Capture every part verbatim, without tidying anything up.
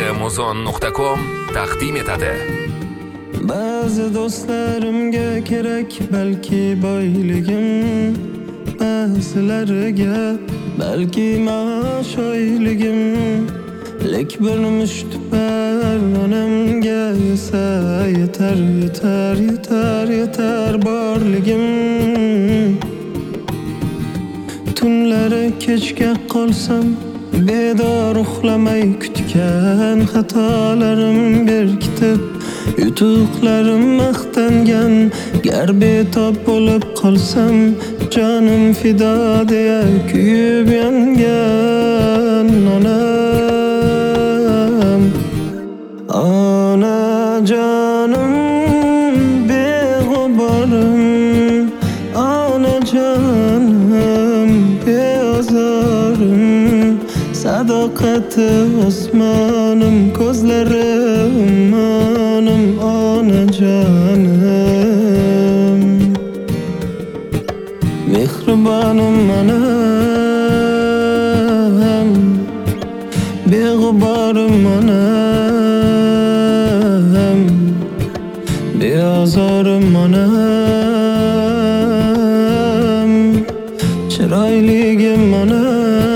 muzon nuqta com taqdim etadi. Ba'zi do'stlarimga kerak balki boyligim, ba'zilariga balki maosh oyligim, lek bir mushtipar onamga esa yetar, yetar, yetar, yetar borligim. Tunlari kechga qolsam, bedor uxlamay kutgan xatolarim berkitib, yutuqlarim maqtangan, gar betob bo'lib qolsam, jonim fido deya kuyib yongan onam. Onajonim beg'uborim, onajonim beozorim, sadoqati osmonim, ko'zlarim onim, onajonim mehribonim onam, beg'uborim onam, beozorim onam, chiroyligim onam.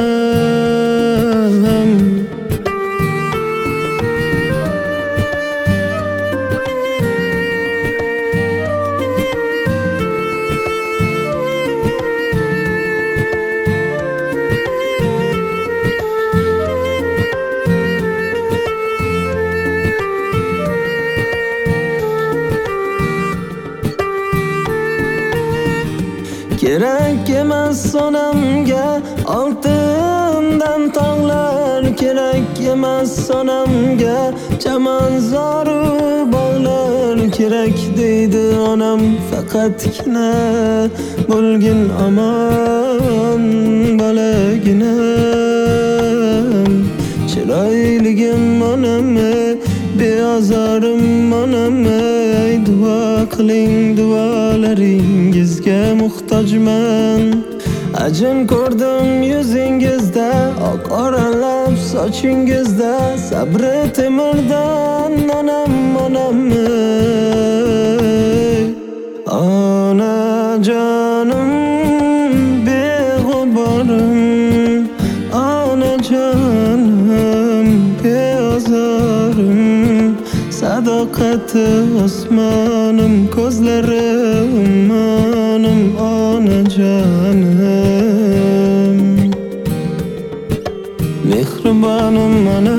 Kerak emas onamga oltindan tog'lar, kerak emas onamga chamanzoru bog'lar, kerak deydi onam faqatgina bo'lgin omon bolaginam. Chiroyligim onam, beozorim onam, duo qiling, duolaringizga muhtojman. Ajin ko'rdim yuzingizda, oq oralab sochingizda, sabri temirdan onam, onam. Onajonim beg'uborim, onajonim beozorim, sadoqati osmonim, ko'zlarim onim, onajonim mehribonim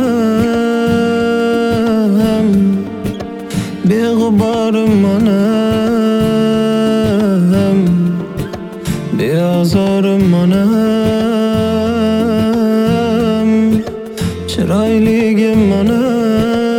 onam, beg'uborim onam, beozorim onam, chiroyligim onam.